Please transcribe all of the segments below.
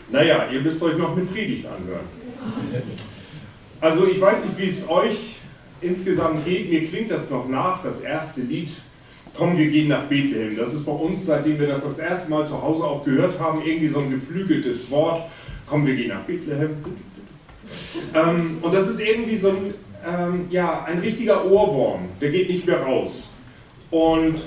Naja, ihr müsst euch noch eine Predigt anhören. Also ich weiß nicht, wie es euch insgesamt geht. Mir klingt das noch nach, das erste Lied, Komm, wir gehen nach Bethlehem. Das ist bei uns, seitdem wir das erste Mal zu Hause auch gehört haben, irgendwie so ein geflügeltes Wort. Komm, wir gehen nach Bethlehem. Und das ist irgendwie so ein richtiger Ohrwurm, der geht nicht mehr raus. Und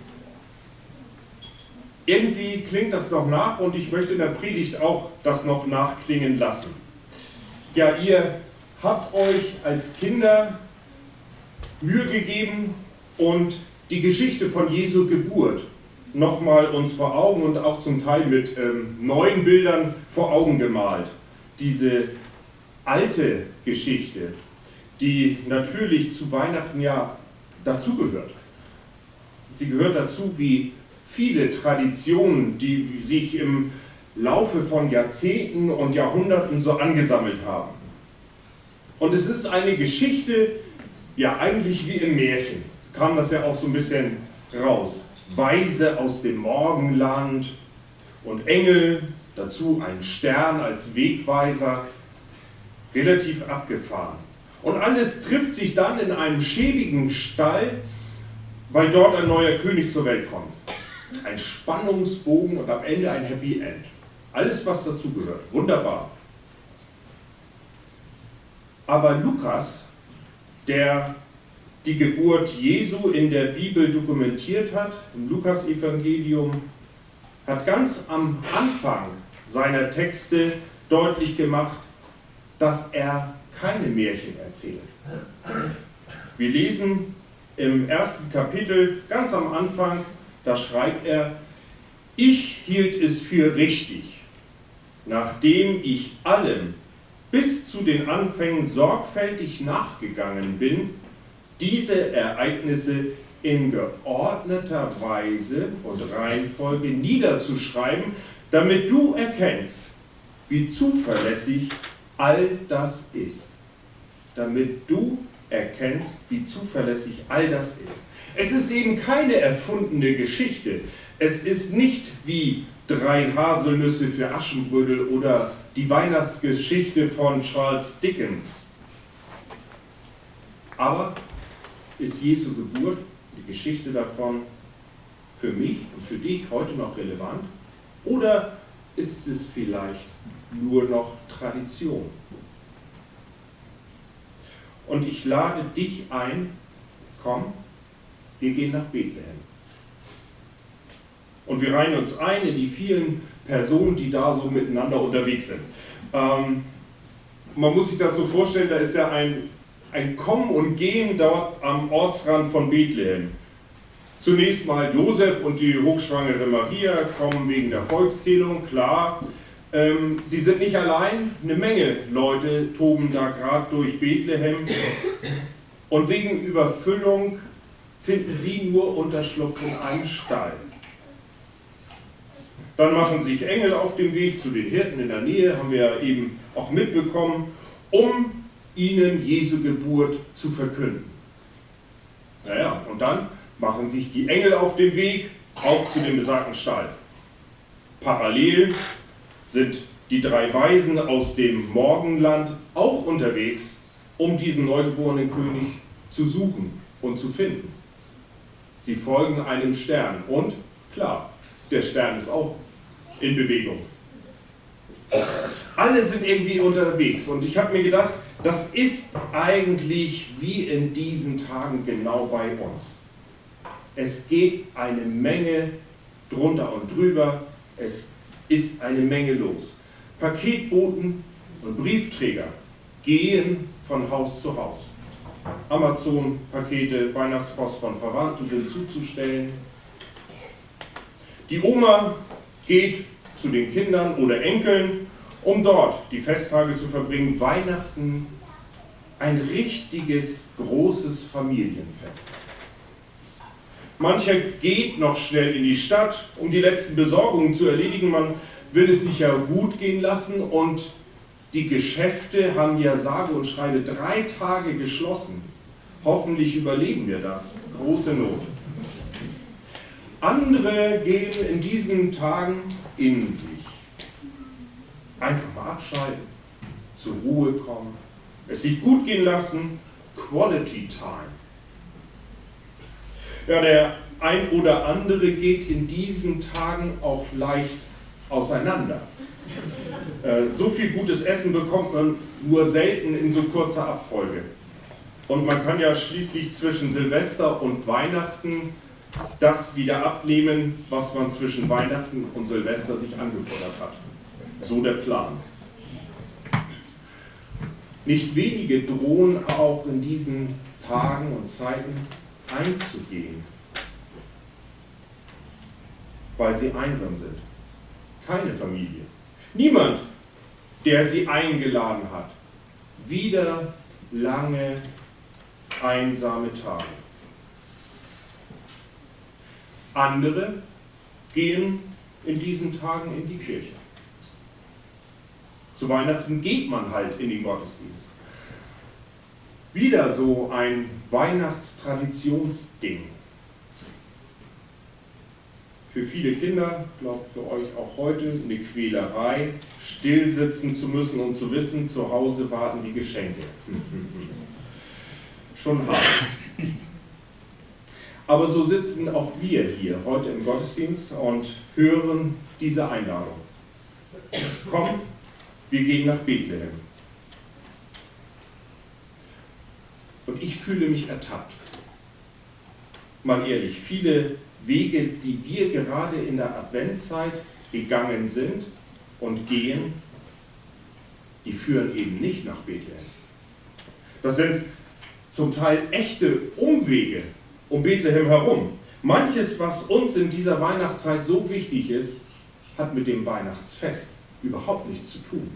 irgendwie klingt das noch nach und ich möchte in der Predigt auch das noch nachklingen lassen. Ja, ihr habt euch als Kinder Mühe gegeben und die Geschichte von Jesu Geburt nochmal uns vor Augen und auch zum Teil mit neuen Bildern vor Augen gemalt. Diese alte Geschichte, die natürlich zu Weihnachten ja dazugehört. Sie gehört dazu wie viele Traditionen, die sich im Laufe von Jahrzehnten und Jahrhunderten so angesammelt haben. Und es ist eine Geschichte, ja eigentlich wie im Märchen, kam das ja auch so ein bisschen raus. Weise aus dem Morgenland und Engel, dazu ein Stern als Wegweiser, relativ abgefahren. Und alles trifft sich dann in einem schäbigen Stall, weil dort ein neuer König zur Welt kommt. Ein Spannungsbogen und am Ende ein Happy End. Alles, was dazu gehört. Wunderbar. Aber Lukas, der die Geburt Jesu in der Bibel dokumentiert hat, im Lukas-Evangelium, hat ganz am Anfang seiner Texte deutlich gemacht, dass er keine Märchen erzählt. Wir lesen im ersten Kapitel, ganz am Anfang, da schreibt er: Ich hielt es für richtig, nachdem ich allem bis zu den Anfängen sorgfältig nachgegangen bin, diese Ereignisse in geordneter Weise und Reihenfolge niederzuschreiben, damit du erkennst, wie zuverlässig all das ist. Damit du erkennst, wie zuverlässig all das ist. Es ist eben keine erfundene Geschichte. Es ist nicht wie 3 Haselnüsse für Aschenbrödel oder die Weihnachtsgeschichte von Charles Dickens. Aber ist Jesu Geburt, die Geschichte davon, für mich und für dich heute noch relevant? Oder ist es vielleicht nur noch Tradition? Und ich lade dich ein, komm, wir gehen nach Bethlehem. Und wir reihen uns ein in die vielen Personen, die da so miteinander unterwegs sind. Man muss sich das so vorstellen, da ist ja ein Kommen und Gehen dort am Ortsrand von Bethlehem. Zunächst mal Josef und die hochschwangere Maria kommen wegen der Volkszählung, klar. Sie sind nicht allein, eine Menge Leute toben da gerade durch Bethlehem. Und wegen Überfüllung finden sie nur Unterschlupf in einem Stall. Dann machen sich Engel auf den Weg zu den Hirten in der Nähe, haben wir ja eben auch mitbekommen, um ihnen Jesu Geburt zu verkünden. Naja, und dann machen sich die Engel auf den Weg, auch zu dem besagten Stall. Parallel sind die 3 Weisen aus dem Morgenland auch unterwegs, um diesen neugeborenen König zu suchen und zu finden. Sie folgen einem Stern und, klar, der Stern ist auch in Bewegung. Alle sind irgendwie unterwegs und ich habe mir gedacht, das ist eigentlich wie in diesen Tagen genau bei uns. Es geht eine Menge drunter und drüber, es ist eine Menge los. Paketboten und Briefträger gehen von Haus zu Haus. Amazon-Pakete, Weihnachtspost von Verwandten sind zuzustellen. Die Oma geht zu den Kindern oder Enkeln, um dort die Festtage zu verbringen. Weihnachten, ein richtiges, großes Familienfest. Mancher geht noch schnell in die Stadt, um die letzten Besorgungen zu erledigen. Man will es sich ja gut gehen lassen und die Geschäfte haben ja sage und schreibe 3 Tage geschlossen. Hoffentlich überleben wir das. Große Not. Andere gehen in diesen Tagen in sich. Einfach mal abschalten, zur Ruhe kommen, es sich gut gehen lassen, Quality Time. Ja, der ein oder andere geht in diesen Tagen auch leicht auseinander. So viel gutes Essen bekommt man nur selten in so kurzer Abfolge. Und man kann ja schließlich zwischen Silvester und Weihnachten das wieder abnehmen, was man zwischen Weihnachten und Silvester sich angefordert hat. So der Plan. Nicht wenige drohen auch in diesen Tagen und Zeiten einzugehen, weil sie einsam sind. Keine Familie. Niemand, der sie eingeladen hat. Wieder lange einsame Tage. Andere gehen in diesen Tagen in die Kirche. Zu Weihnachten geht man halt in den Gottesdienst. Wieder so ein Weihnachtstraditionsding. Für viele Kinder, ich glaube für euch auch heute, eine Quälerei, still sitzen zu müssen und zu wissen, zu Hause warten die Geschenke. Schon hart. Aber so sitzen auch wir hier heute im Gottesdienst und hören diese Einladung. Komm, wir gehen nach Bethlehem. Und ich fühle mich ertappt. Mal ehrlich, viele Wege, die wir gerade in der Adventszeit gegangen sind und gehen, die führen eben nicht nach Bethlehem. Das sind zum Teil echte Umwege um Bethlehem herum. Manches, was uns in dieser Weihnachtszeit so wichtig ist, hat mit dem Weihnachtsfest überhaupt nichts zu tun.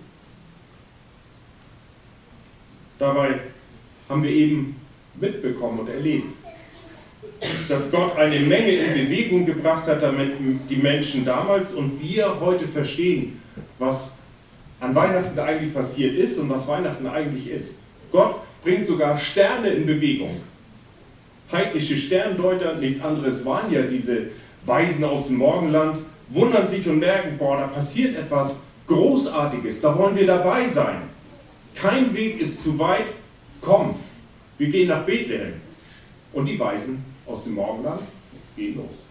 Dabei haben wir eben mitbekommen und erlebt, dass Gott eine Menge in Bewegung gebracht hat, damit die Menschen damals und wir heute verstehen, was an Weihnachten eigentlich passiert ist und was Weihnachten eigentlich ist. Gott bringt sogar Sterne in Bewegung. Heidnische Sterndeuter, nichts anderes waren ja diese Weisen aus dem Morgenland, wundern sich und merken, boah, da passiert etwas Großartiges, da wollen wir dabei sein. Kein Weg ist zu weit, komm, wir gehen nach Bethlehem. Und die Weisen aus dem Morgenland gehen los.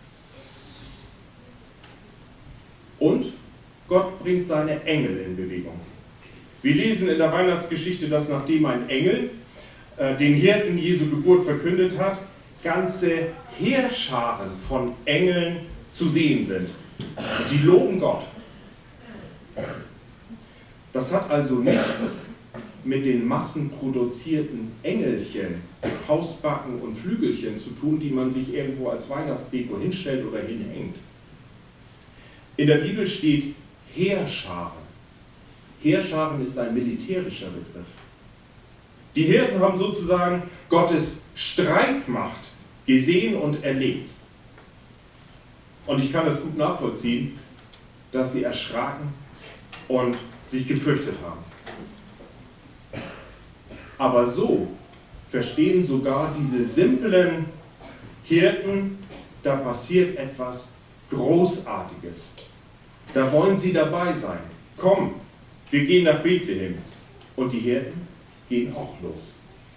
Und Gott bringt seine Engel in Bewegung. Wir lesen in der Weihnachtsgeschichte, dass nachdem ein Engel den Hirten Jesu Geburt verkündet hat, ganze Heerscharen von Engeln zu sehen sind. Und die loben Gott. Das hat also nichts mit den massenproduzierten Engelchen, Pausbacken und Flügelchen zu tun, die man sich irgendwo als Weihnachtsdeko hinstellt oder hinhängt. In der Bibel steht Heerscharen. Heerscharen ist ein militärischer Begriff. Die Hirten haben sozusagen Gottes Streitmacht gesehen und erlebt. Und ich kann das gut nachvollziehen, dass sie erschraken und sich gefürchtet haben. Aber so verstehen sogar diese simplen Hirten, da passiert etwas Großartiges. Da wollen sie dabei sein. Komm, wir gehen nach Bethlehem. Und die Hirten gehen auch los.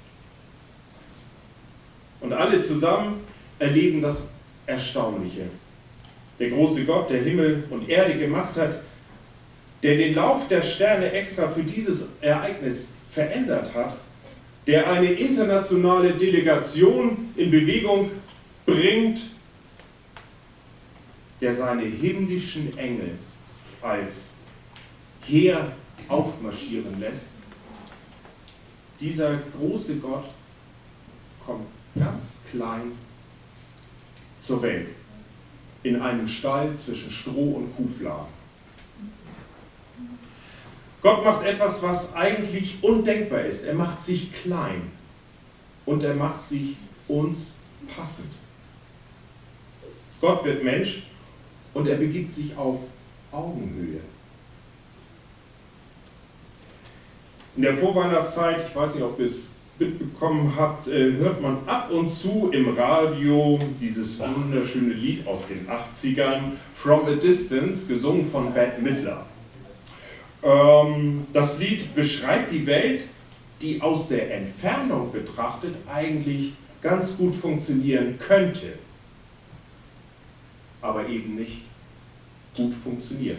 Und alle zusammen erleben das Erstaunliche. Der große Gott, der Himmel und Erde gemacht hat, der den Lauf der Sterne extra für dieses Ereignis verändert hat, der eine internationale Delegation in Bewegung bringt, der seine himmlischen Engel als Heer aufmarschieren lässt. Dieser große Gott kommt ganz klein zur Welt, in einem Stall zwischen Stroh und Kuhfladen. Gott macht etwas, was eigentlich undenkbar ist. Er macht sich klein und er macht sich uns passend. Gott wird Mensch und er begibt sich auf Augenhöhe. In der Vorweihnachtszeit, ich weiß nicht, ob ihr es mitbekommen habt, hört man ab und zu im Radio dieses wunderschöne Lied aus den 80ern, From a Distance, gesungen von Bette Midler. Das Lied beschreibt die Welt, die aus der Entfernung betrachtet eigentlich ganz gut funktionieren könnte, aber eben nicht gut funktioniert.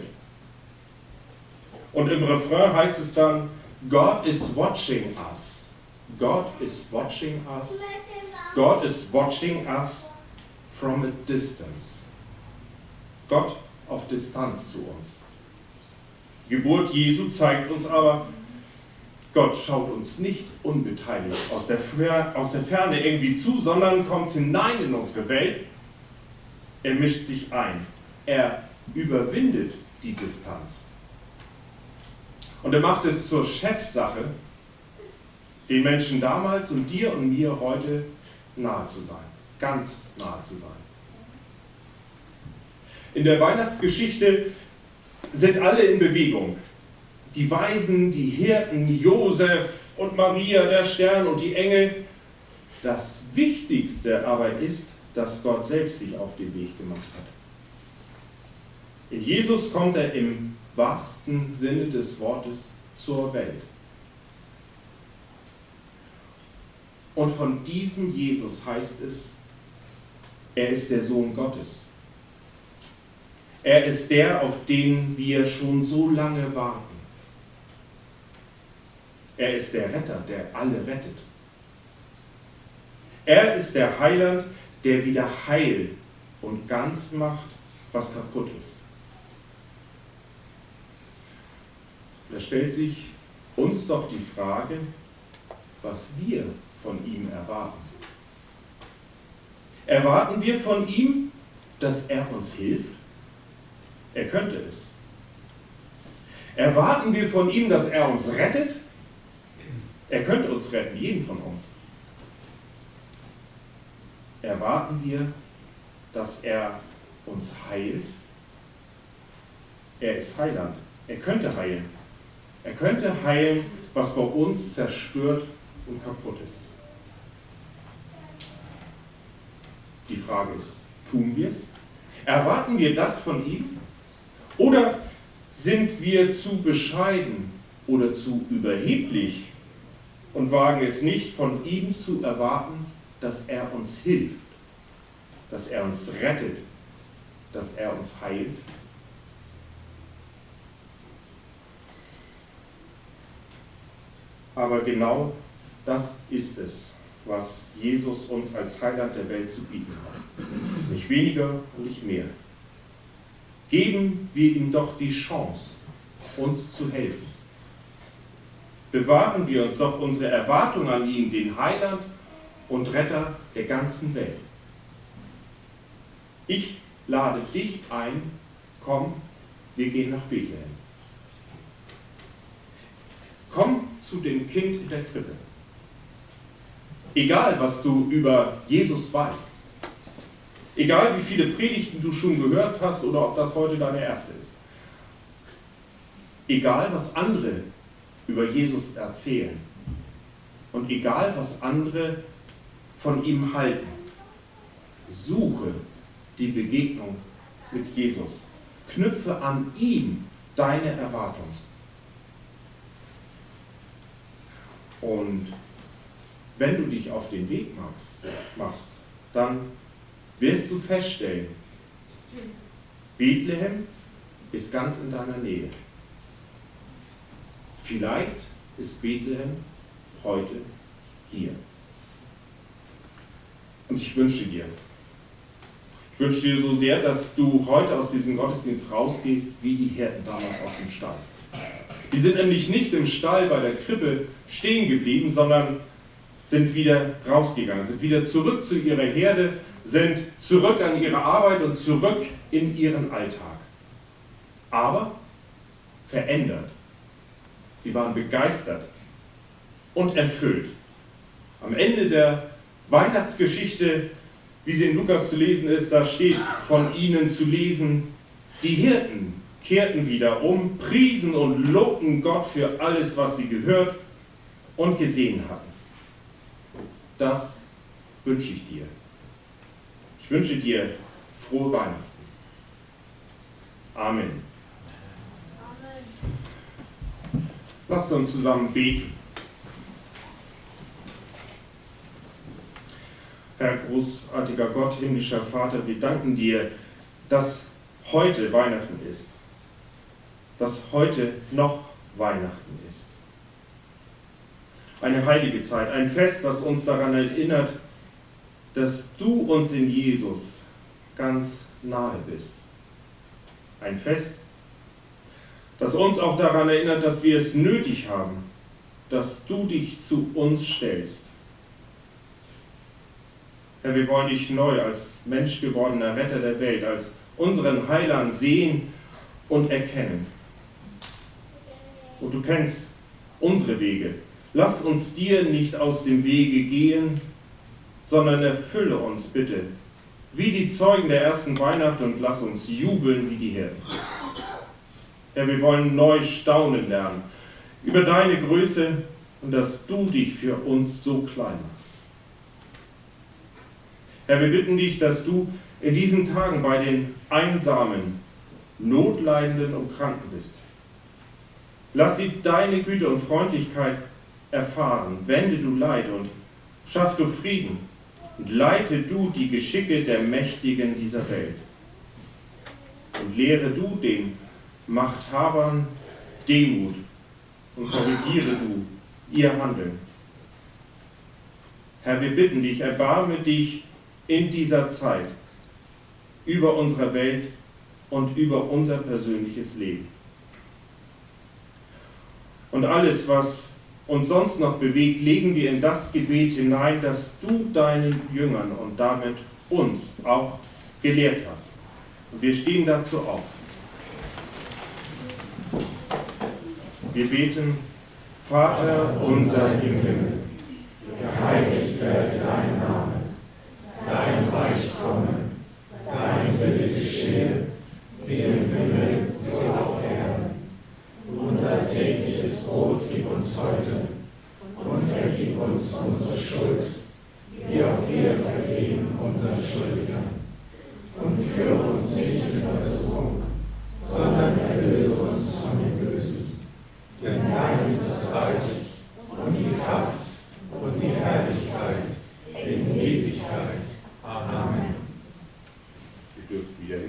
Und im Refrain heißt es dann, God is watching us. God is watching us. God is watching us from a distance. Gott auf Distanz zu uns. Die Geburt Jesu zeigt uns aber, Gott schaut uns nicht unbeteiligt aus der Ferne irgendwie zu, sondern kommt hinein in unsere Welt. Er mischt sich ein. Er überwindet die Distanz. Und er macht es zur Chefsache, den Menschen damals und dir und mir heute nahe zu sein. Ganz nahe zu sein. In der Weihnachtsgeschichte sind alle in Bewegung. Die Weisen, die Hirten, Josef und Maria, der Stern und die Engel. Das Wichtigste aber ist, dass Gott selbst sich auf den Weg gemacht hat. In Jesus kommt er im wahrsten Sinne des Wortes zur Welt. Und von diesem Jesus heißt es, er ist der Sohn Gottes. Er ist der, auf den wir schon so lange warten. Er ist der Retter, der alle rettet. Er ist der Heiland, der wieder heil und ganz macht, was kaputt ist. Da stellt sich uns doch die Frage, was wir von ihm erwarten. Erwarten wir von ihm, dass er uns hilft? Er könnte es. Erwarten wir von ihm, dass er uns rettet? Er könnte uns retten, jeden von uns. Erwarten wir, dass er uns heilt? Er ist Heiland. Er könnte heilen. Er könnte heilen, was bei uns zerstört und kaputt ist. Die Frage ist, tun wir es? Erwarten wir das von ihm? Oder sind wir zu bescheiden oder zu überheblich und wagen es nicht, von ihm zu erwarten, dass er uns hilft, dass er uns rettet, dass er uns heilt? Aber genau das ist es, was Jesus uns als Heiland der Welt zu bieten hat. Nicht weniger und nicht mehr. Geben wir ihm doch die Chance, uns zu helfen. Bewahren wir uns doch unsere Erwartung an ihn, den Heiland und Retter der ganzen Welt. Ich lade dich ein, komm, wir gehen nach Bethlehem. Komm zu dem Kind in der Krippe. Egal, was du über Jesus weißt, egal wie viele Predigten du schon gehört hast oder ob das heute deine erste ist, egal, was andere über Jesus erzählen und egal, was andere von ihm halten, suche die Begegnung mit Jesus. Knüpfe an ihm deine Erwartung. Und wenn du dich auf den Weg machst, dann wirst du feststellen, Bethlehem ist ganz in deiner Nähe. Vielleicht ist Bethlehem heute hier. Und ich wünsche dir so sehr, dass du heute aus diesem Gottesdienst rausgehst, wie die Hirten damals aus dem Stall. Die sind nämlich nicht im Stall bei der Krippe stehen geblieben, sondern sind wieder rausgegangen, sind wieder zurück zu ihrer Herde, sind zurück an ihre Arbeit und zurück in ihren Alltag. Aber verändert. Sie waren begeistert und erfüllt. Am Ende der Weihnachtsgeschichte, wie sie in Lukas zu lesen ist, da steht von ihnen zu lesen, die Hirten kehrten wieder um, priesen und lobten Gott für alles, was sie gehört und gesehen hatten. Das wünsche ich dir. Ich wünsche dir frohe Weihnachten. Amen. Lasst uns zusammen beten. Herr großartiger Gott, himmlischer Vater, wir danken dir, dass heute Weihnachten ist. Dass heute noch Weihnachten ist. Eine heilige Zeit, ein Fest, das uns daran erinnert, dass du uns in Jesus ganz nahe bist. Ein Fest, das uns auch daran erinnert, dass wir es nötig haben, dass du dich zu uns stellst. Herr, wir wollen dich neu als menschgewordener Retter der Welt, als unseren Heiland sehen und erkennen. Und du kennst unsere Wege. Lass uns dir nicht aus dem Wege gehen, sondern erfülle uns bitte wie die Zeugen der ersten Weihnacht und lass uns jubeln wie die Hirten. Herr, wir wollen neu staunen lernen über deine Größe und dass du dich für uns so klein machst. Herr, wir bitten dich, dass du in diesen Tagen bei den Einsamen, Notleidenden und Kranken bist. Lass sie deine Güte und Freundlichkeit erfahren. Wende du Leid und schaff du Frieden und leite du die Geschicke der Mächtigen dieser Welt. Und lehre du den Machthabern Demut und korrigiere du ihr Handeln. Herr, wir bitten dich, erbarme dich in dieser Zeit über unsere Welt und über unser persönliches Leben. Und alles, was uns sonst noch bewegt, legen wir in das Gebet hinein, das du deinen Jüngern und damit uns auch gelehrt hast. Und wir stehen dazu auf. Wir beten: Vater unser im Himmel, geheiligt werde dein Name, dein Reich komme, dein Wille geschehe, wie im Himmel, so auf Erden. Unser tägliches Brot gib uns heute und vergib uns unsere Schuld, wie auch wir vergeben unseren Schuldigern. Und führe uns nicht in Versuchung,